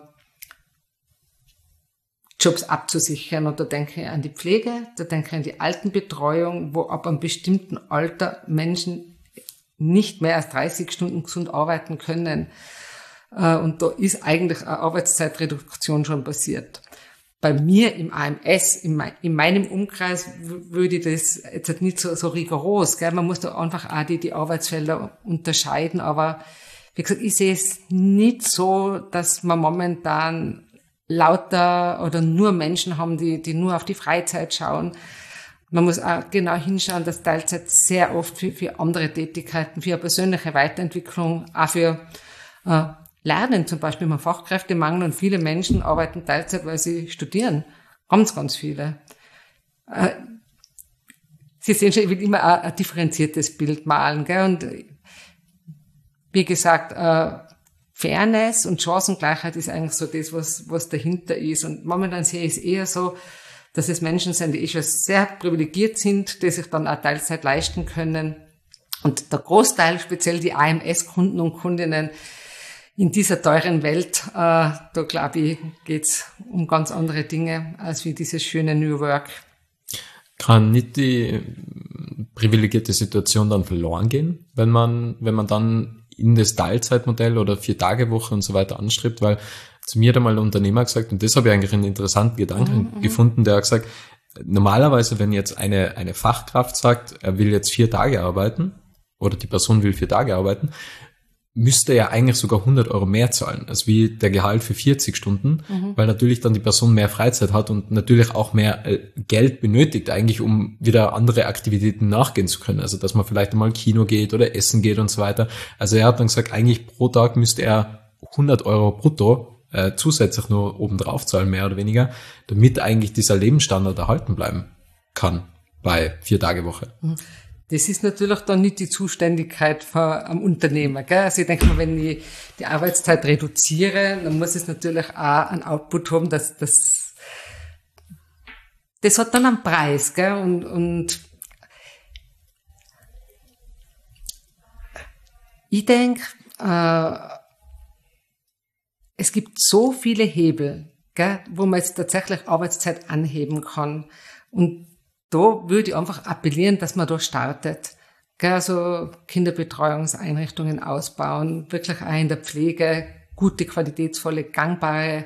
Jobs abzusichern. Und da denke ich an die Pflege, da denke ich an die Altenbetreuung, wo ab einem bestimmten Alter Menschen nicht mehr als dreißig Stunden gesund arbeiten können. Äh, und da ist eigentlich eine Arbeitszeitreduktion schon passiert. Bei mir im A M S, in, mein, in meinem Umkreis, w- würde ich das jetzt nicht so, so rigoros, gell? Man muss da einfach auch die, die Arbeitsfelder unterscheiden, aber wie gesagt, ich sehe es nicht so, dass man momentan lauter oder nur Menschen haben, die, die nur auf die Freizeit schauen. Man muss auch genau hinschauen, dass Teilzeit sehr oft für, für andere Tätigkeiten, für eine persönliche Weiterentwicklung, auch für äh, Lernen zum Beispiel, man Fachkräftemangel und viele Menschen arbeiten Teilzeit, weil sie studieren. Ganz, ganz viele. Äh, Sie sehen schon, ich will immer ein, ein differenziertes Bild malen, gell? Und wie gesagt, äh, Fairness und Chancengleichheit ist eigentlich so das, was, was dahinter ist. Und momentan sehe ich es eher so, dass es Menschen sind, die eh schon sehr privilegiert sind, die sich dann auch Teilzeit leisten können. Und der Großteil, speziell die A M S-Kunden und Kundinnen, in dieser teuren Welt, äh, da glaube ich, geht's um ganz andere Dinge als wie dieses schöne New Work. Kann nicht die privilegierte Situation dann verloren gehen, wenn man, wenn man dann in das Teilzeitmodell oder Vier-Tage-Woche und so weiter anstrebt? Weil zu mir hat einmal ein Unternehmer gesagt, und das habe ich eigentlich einen interessanten Gedanken mhm. gefunden, der hat gesagt, normalerweise, wenn jetzt eine, eine Fachkraft sagt, er will jetzt vier Tage arbeiten, oder die Person will vier Tage arbeiten, müsste er eigentlich sogar hundert Euro mehr zahlen, als wie der Gehalt für vierzig Stunden, mhm. weil natürlich dann die Person mehr Freizeit hat und natürlich auch mehr äh, Geld benötigt eigentlich, um wieder andere Aktivitäten nachgehen zu können. Also dass man vielleicht einmal Kino geht oder essen geht und so weiter. Also er hat dann gesagt, eigentlich pro Tag müsste er hundert Euro brutto äh, zusätzlich nur obendrauf zahlen, mehr oder weniger, damit eigentlich dieser Lebensstandard erhalten bleiben kann bei Vier-Tage-Woche. Mhm. Das ist natürlich dann nicht die Zuständigkeit vom Unternehmer, gell? Also ich denke mal, wenn ich die Arbeitszeit reduziere, dann muss es natürlich auch einen Output haben, dass das, das hat dann einen Preis, gell? Und, und ich denke, äh, es gibt so viele Hebel, gell, wo man jetzt tatsächlich Arbeitszeit anheben kann. Und da würde ich einfach appellieren, dass man da startet. Also Kinderbetreuungseinrichtungen ausbauen, wirklich auch in der Pflege gute, qualitätsvolle, gangbare,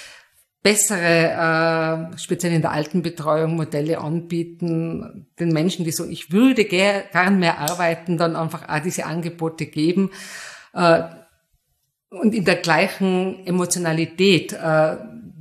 bessere, äh, speziell in der Altenbetreuung Modelle anbieten, den Menschen, die so, ich würde gern mehr arbeiten, dann einfach auch diese Angebote geben. Äh, und in der gleichen Emotionalität, äh,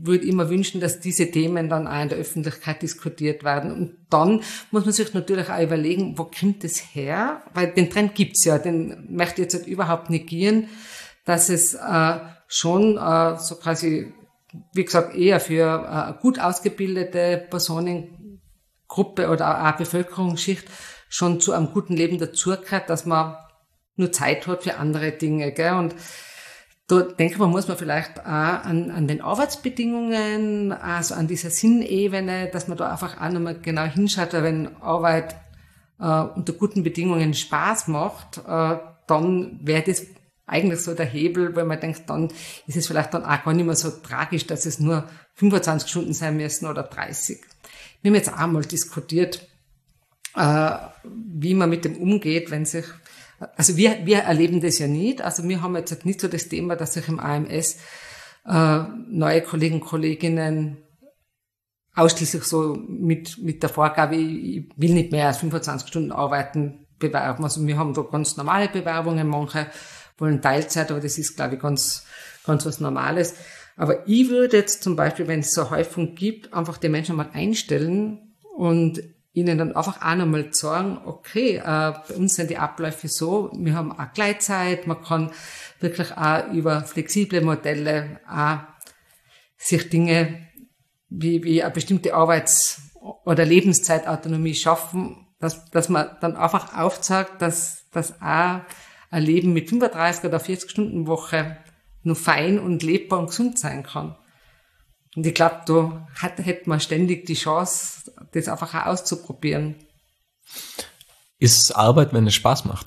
würde immer wünschen, dass diese Themen dann auch in der Öffentlichkeit diskutiert werden. Und dann muss man sich natürlich auch überlegen, wo kommt das her? Weil den Trend gibt's ja, den möchte ich jetzt halt überhaupt negieren, dass es äh, schon äh, so quasi, wie gesagt, eher für eine gut ausgebildete Personengruppe oder auch eine Bevölkerungsschicht schon zu einem guten Leben dazugehört, dass man nur Zeit hat für andere Dinge, gell? Und da denke man, muss man vielleicht auch an, an den Arbeitsbedingungen, also an dieser Sinnebene, dass man da einfach auch nochmal genau hinschaut, weil wenn Arbeit äh, unter guten Bedingungen Spaß macht, äh, dann wäre das eigentlich so der Hebel, weil man denkt, dann ist es vielleicht dann auch gar nicht mehr so tragisch, dass es nur fünfundzwanzig Stunden sein müssen oder dreißig. Wir haben jetzt auch mal diskutiert, äh, wie man mit dem umgeht, wenn sich, also wir, wir erleben das ja nicht, also wir haben jetzt nicht so das Thema, dass sich im A M S äh, neue Kollegen und Kolleginnen ausschließlich so mit, mit der Vorgabe, ich will nicht mehr als fünfundzwanzig Stunden arbeiten, bewerben. Also wir haben da ganz normale Bewerbungen, manche wollen Teilzeit, aber das ist, glaube ich, ganz, ganz was Normales. Aber ich würde jetzt zum Beispiel, wenn es so eine Häufung gibt, einfach die Menschen mal einstellen und ihnen dann einfach auch nochmal sagen, okay, äh, bei uns sind die Abläufe so, wir haben auch Gleitzeit, man kann wirklich auch über flexible Modelle auch sich Dinge wie, wie eine bestimmte Arbeits- oder Lebenszeitautonomie schaffen, dass, dass man dann einfach aufzeigt, dass, dass auch ein Leben mit fünfunddreißig oder vierzig Stunden Woche nur fein und lebbar und gesund sein kann. Und ich glaube, da hat, hätte man ständig die Chance, das einfach auch auszuprobieren. Ist es Arbeit, wenn es Spaß macht?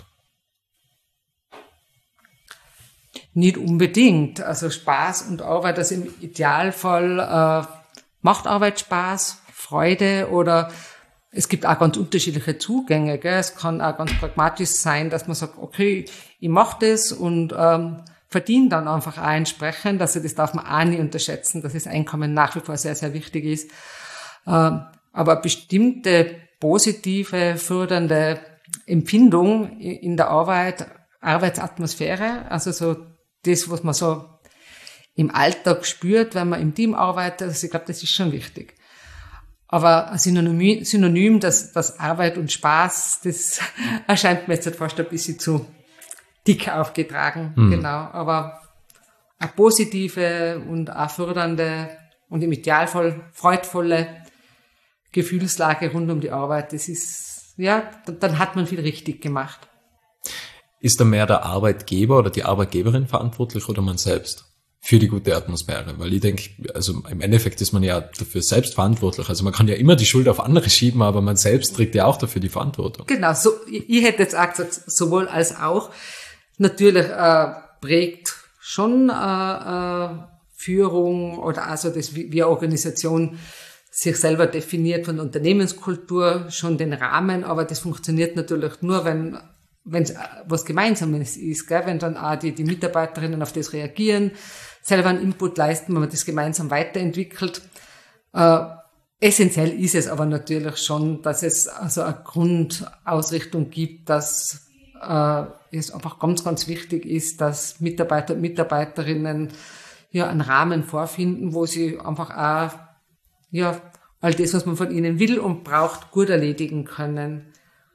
Nicht unbedingt. Also Spaß und Arbeit, also im Idealfall äh, macht Arbeit Spaß, Freude oder es gibt auch ganz unterschiedliche Zugänge. Gell? Es kann auch ganz pragmatisch sein, dass man sagt, okay, ich mache das und ähm, verdiene dann einfach auch entsprechend. Also das darf man auch nicht unterschätzen, dass das Einkommen nach wie vor sehr, sehr wichtig ist. Ähm, aber bestimmte positive, fördernde Empfindung in der Arbeit, Arbeitsatmosphäre, also so das, was man so im Alltag spürt, wenn man im Team arbeitet, also ich glaube, das ist schon wichtig. Aber ein Synonym, Synonym dass, dass Arbeit und Spaß, das erscheint mir jetzt fast ein bisschen zu dick aufgetragen. Mhm. Genau. Aber eine positive und auch fördernde und im Idealfall freudvolle Gefühlslage rund um die Arbeit, das ist, ja, dann hat man viel richtig gemacht. Ist da mehr der Arbeitgeber oder die Arbeitgeberin verantwortlich oder man selbst für die gute Atmosphäre? Weil ich denke, also im Endeffekt ist man ja dafür selbst verantwortlich. Also man kann ja immer die Schuld auf andere schieben, aber man selbst trägt ja auch dafür die Verantwortung. Genau, so, ich, ich hätte jetzt auch gesagt, sowohl als auch. Natürlich äh, prägt schon äh, äh, Führung oder also das, wie, wie eine Organisation sich selber definiert von Unternehmenskultur schon den Rahmen, aber das funktioniert natürlich nur, wenn wenn es was Gemeinsames ist, gell? Wenn dann auch die, die Mitarbeiterinnen auf das reagieren, selber einen Input leisten, wenn man das gemeinsam weiterentwickelt. Äh, essentiell ist es aber natürlich schon, dass es also eine Grundausrichtung gibt, dass äh, es einfach ganz, ganz wichtig ist, dass Mitarbeiter und Mitarbeiterinnen ja einen Rahmen vorfinden, wo sie einfach auch ja all das, was man von ihnen will und braucht, gut erledigen können.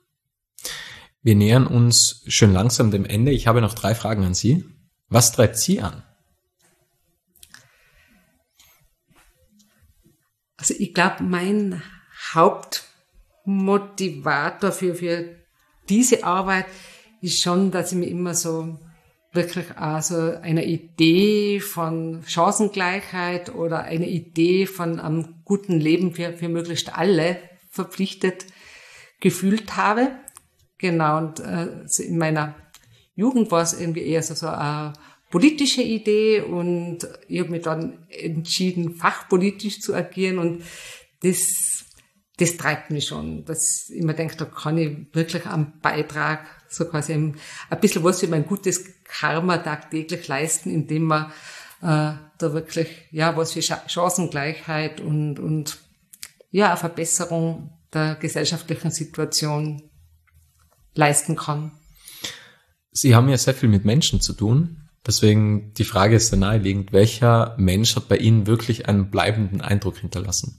Wir nähern uns schön langsam dem Ende. Ich habe noch drei Fragen an Sie. Was treibt Sie an? Also ich glaube, mein Hauptmotivator für, für diese Arbeit ist schon, dass ich mir immer so wirklich also eine Idee von Chancengleichheit oder eine Idee von einem guten Leben für, für möglichst alle verpflichtet gefühlt habe. Genau, und äh, in meiner Jugend war es irgendwie eher so, so eine politische Idee und ich habe mich dann entschieden, fachpolitisch zu agieren und das, das treibt mich schon, dass ich mir denke, da kann ich wirklich einen Beitrag, so quasi ein, ein bisschen was für mein gutes Karma tagtäglich leisten, indem man äh, da wirklich, ja, was für Chancengleichheit und, und ja, eine Verbesserung der gesellschaftlichen Situation leisten kann. Sie haben ja sehr viel mit Menschen zu tun. Deswegen, die Frage ist sehr naheliegend, welcher Mensch hat bei Ihnen wirklich einen bleibenden Eindruck hinterlassen?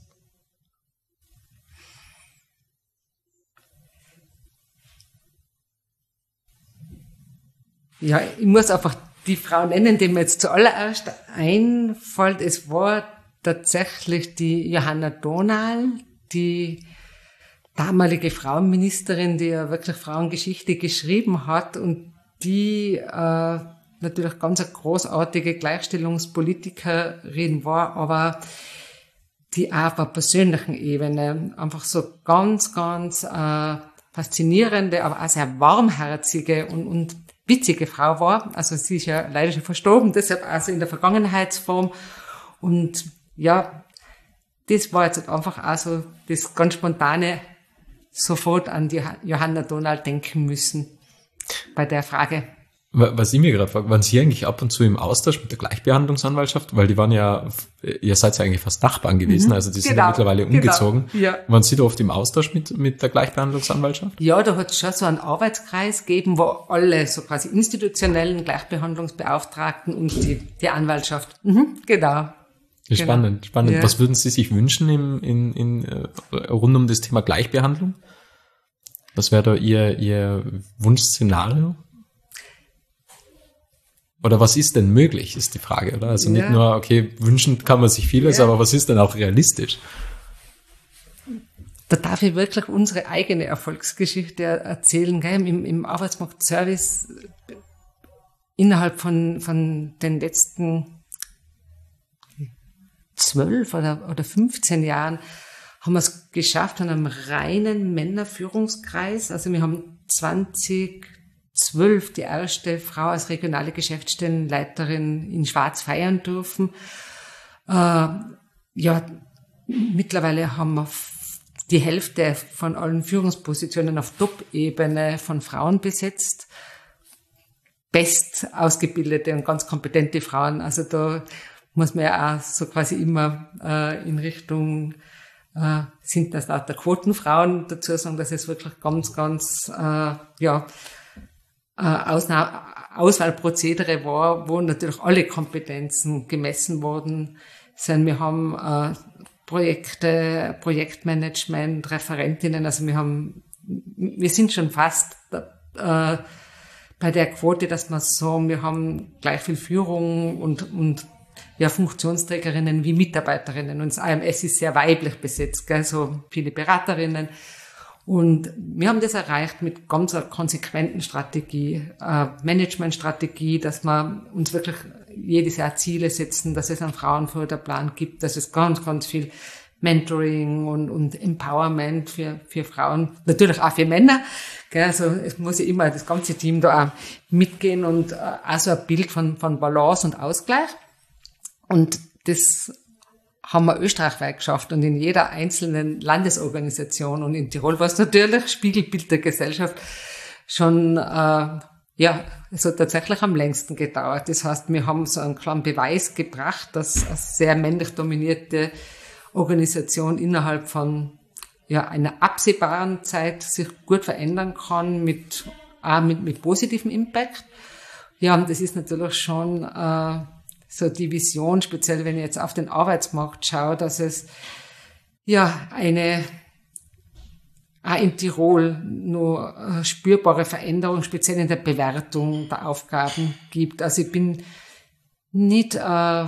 Ja, ich muss einfach die Frau nennen, die mir jetzt zuallererst einfällt. Es war tatsächlich die Johanna Dohnal, die damalige Frauenministerin, die ja wirklich Frauengeschichte geschrieben hat und die äh, natürlich ganz eine großartige Gleichstellungspolitikerin war, aber die auch auf einer persönlichen Ebene einfach so ganz, ganz äh, faszinierende, aber auch sehr warmherzige und, und witzige Frau war. Also sie ist ja leider schon verstorben, deshalb also in der Vergangenheitsform. Und ja, das war jetzt einfach auch so das ganz spontane sofort an die Johanna Dohnal denken müssen bei der Frage. Was ich mir gerade frage, waren Sie eigentlich ab und zu im Austausch mit der Gleichbehandlungsanwaltschaft? Weil die waren ja, ihr seid ja eigentlich fast Nachbarn gewesen, mhm, also die sind genau, ja mittlerweile umgezogen. Genau, ja. Waren Sie da oft im Austausch mit, mit der Gleichbehandlungsanwaltschaft? Ja, da hat es schon so einen Arbeitskreis gegeben, wo alle so quasi institutionellen Gleichbehandlungsbeauftragten und die, die Anwaltschaft. Mhm, genau. Genau. Spannend, spannend. Ja. Was würden Sie sich wünschen im, in, in, äh, rund um das Thema Gleichbehandlung? Was wäre da Ihr, Ihr Wunschszenario? Oder was ist denn möglich, ist die Frage, oder? Also nicht ja. nur, okay, wünschen kann man sich vieles, ja. aber was ist denn auch realistisch? Da darf ich wirklich unsere eigene Erfolgsgeschichte erzählen, gell? Im, im Arbeitsmarktservice innerhalb von, von den letzten zwölf oder, oder fünfzehn Jahren haben wir es geschafft an einem reinen Männerführungskreis. Also wir haben zwanzig zwölf die erste Frau als regionale Geschäftsstellenleiterin in Schwarz feiern dürfen. Äh, ja, mittlerweile haben wir die Hälfte von allen Führungspositionen auf Top-Ebene von Frauen besetzt. Best ausgebildete und ganz kompetente Frauen. Also da muss man ja auch so quasi immer äh, in Richtung äh, sind das lauter Quotenfrauen dazu sagen, dass es wirklich ganz, ganz äh, ja Auswahlprozedere war, wo natürlich alle Kompetenzen gemessen worden sind. Wir haben äh, Projekte, Projektmanagement, Referentinnen, also wir haben, wir sind schon fast äh, bei der Quote, dass wir sagen, wir haben gleich viel Führung und, und ja, Funktionsträgerinnen wie Mitarbeiterinnen. Und das A M S ist sehr weiblich besetzt, gell? So viele Beraterinnen. Und wir haben das erreicht mit ganz einer konsequenten Strategie, äh, Managementstrategie, dass wir uns wirklich jedes Jahr Ziele setzen, dass es einen Frauenförderplan gibt, dass es ganz, ganz viel Mentoring und, und Empowerment für, für Frauen, natürlich auch für Männer. Gell? Also es muss ja immer das ganze Team da auch mitgehen und äh, auch so ein Bild von, von Balance und Ausgleich. Und das haben wir österreichweit geschafft und in jeder einzelnen Landesorganisation und in Tirol war es natürlich Spiegelbild der Gesellschaft schon, äh, ja, es hat tatsächlich am längsten gedauert. Das heißt, wir haben so einen kleinen Beweis gebracht, dass eine sehr männlich dominierte Organisation innerhalb von, ja, einer absehbaren Zeit sich gut verändern kann mit, auch mit, mit positivem Impact. Ja, und das ist natürlich schon, äh, so die Vision, speziell wenn ich jetzt auf den Arbeitsmarkt schaue, dass es ja eine auch in Tirol nur spürbare Veränderung, speziell in der Bewertung der Aufgaben gibt. Also ich bin nicht äh,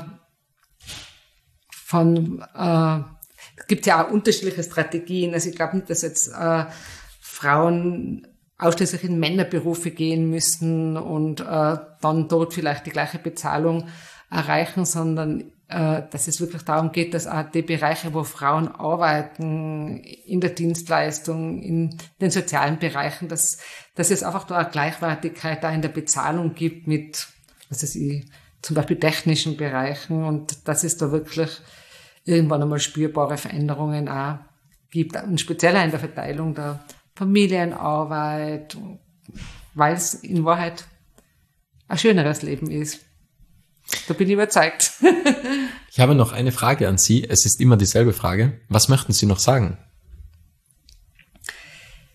von, äh, es gibt ja auch unterschiedliche Strategien. Also ich glaube nicht, dass jetzt äh, Frauen ausschließlich in Männerberufe gehen müssen und äh, dann dort vielleicht die gleiche Bezahlung erreichen, sondern äh, dass es wirklich darum geht, dass auch die Bereiche, wo Frauen arbeiten, in der Dienstleistung, in den sozialen Bereichen, dass, dass es einfach da eine Gleichwertigkeit da in der Bezahlung gibt mit, was weiß ich, zum Beispiel technischen Bereichen und dass es da wirklich irgendwann einmal spürbare Veränderungen auch gibt und speziell in der Verteilung der Familienarbeit, weil es in Wahrheit ein schöneres Leben ist. Da bin ich überzeugt. Ich habe noch eine Frage an Sie. Es ist immer dieselbe Frage. Was möchten Sie noch sagen?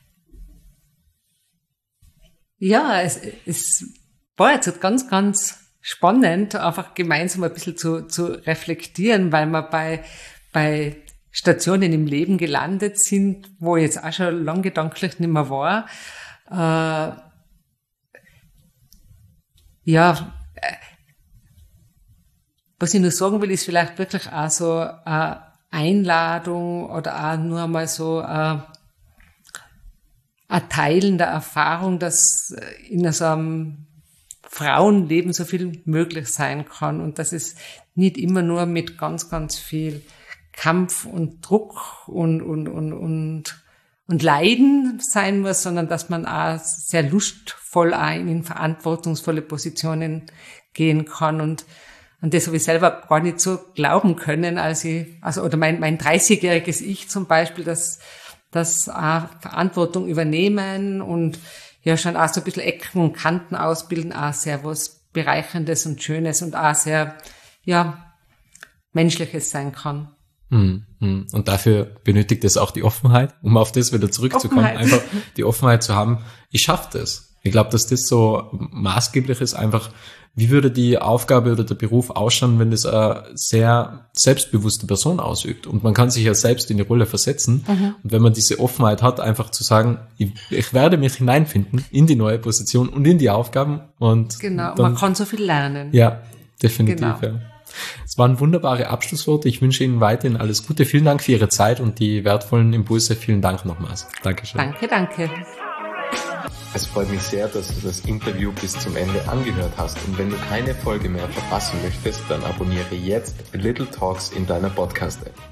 Ja, es, es war jetzt ganz, ganz spannend, einfach gemeinsam ein bisschen zu, zu reflektieren, weil wir bei, bei Stationen im Leben gelandet sind, wo ich jetzt auch schon lang gedanklich nicht mehr war. Äh, ja, äh, was ich nur sagen will, ist vielleicht wirklich auch so eine Einladung oder auch nur mal so ein, ein Teilen der Erfahrung, dass in so einem Frauenleben so viel möglich sein kann und dass es nicht immer nur mit ganz, ganz viel Kampf und Druck und, und, und, und, und Leiden sein muss, sondern dass man auch sehr lustvoll auch in verantwortungsvolle Positionen gehen kann. Und an das habe ich selber gar nicht so glauben können, als ich, also, oder mein, mein dreißigjähriges Ich zum Beispiel, dass, dass auch Verantwortung übernehmen und ja schon auch so ein bisschen Ecken und Kanten ausbilden, auch sehr was Bereicherndes und Schönes und auch sehr, ja, Menschliches sein kann. Und dafür benötigt es auch die Offenheit, um auf das wieder zurückzukommen, Offenheit. Einfach die Offenheit zu haben, ich schaffe das. Ich glaube, dass das so maßgeblich ist, einfach, wie würde die Aufgabe oder der Beruf ausschauen, wenn das eine sehr selbstbewusste Person ausübt. Und man kann sich ja selbst in die Rolle versetzen. Mhm. Und wenn man diese Offenheit hat, einfach zu sagen, ich, ich werde mich hineinfinden in die neue Position und in die Aufgaben. Und genau, dann, man kann so viel lernen. Ja, definitiv. Genau. Ja. Es waren wunderbare Abschlussworte. Ich wünsche Ihnen weiterhin alles Gute. Vielen Dank für Ihre Zeit und die wertvollen Impulse. Vielen Dank nochmals. Dankeschön. Danke, danke. Es freut mich sehr, dass du das Interview bis zum Ende angehört hast. Und wenn du keine Folge mehr verpassen möchtest, dann abonniere jetzt Little Talks in deiner Podcast-App.